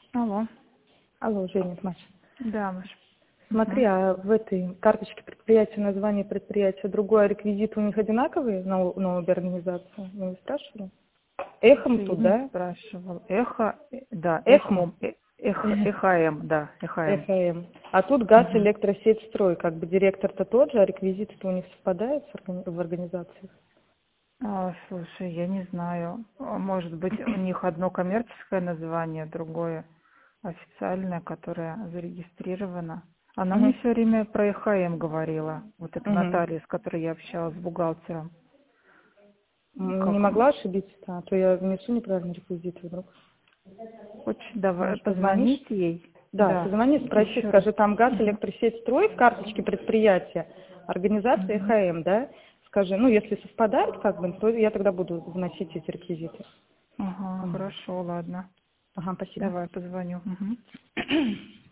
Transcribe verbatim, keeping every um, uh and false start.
Алло. Алло, Женя, это Маша. Да, Маш. Смотри, Мгм. а в этой карточке предприятия название предприятия другое, а реквизиты у них одинаковые на, о- на обе организации? Вы не спрашивали? Эхом Слушай, я тут, не да? спрашивал. Эхо, э, да, Эхом? эхом, э- эх, Мгм. эхаем, да, эхаем. ЭХМ. А тут газ, Мгм. электросеть, строй. Как бы директор-то тот же, а реквизиты-то у них совпадают с органи- в организациях? А, слушай, я не знаю. А, Может быть, у них одно коммерческое название, другое официальное, которое зарегистрировано. Она мне Мгм. все время про эхаем говорила. Вот эта Мгм. Наталья, с которой я общалась, с бухгалтером. М, Не Как? могла ошибиться, а то я внесу неправильные реквизиты вдруг. Хочешь, давай Может, позвонишь? позвонить ей? Да, Да, позвони, спроси, еще раз. скажи, там газ, Мгм. электросеть, строй в карточке предприятия, организация Мгм. ЭХМ, да? Скажи, ну, если совпадает, как бы, то я тогда буду вносить эти реквизиты. Ага, Ага, хорошо, ладно. ага, спасибо. Давай позвоню. Мгм.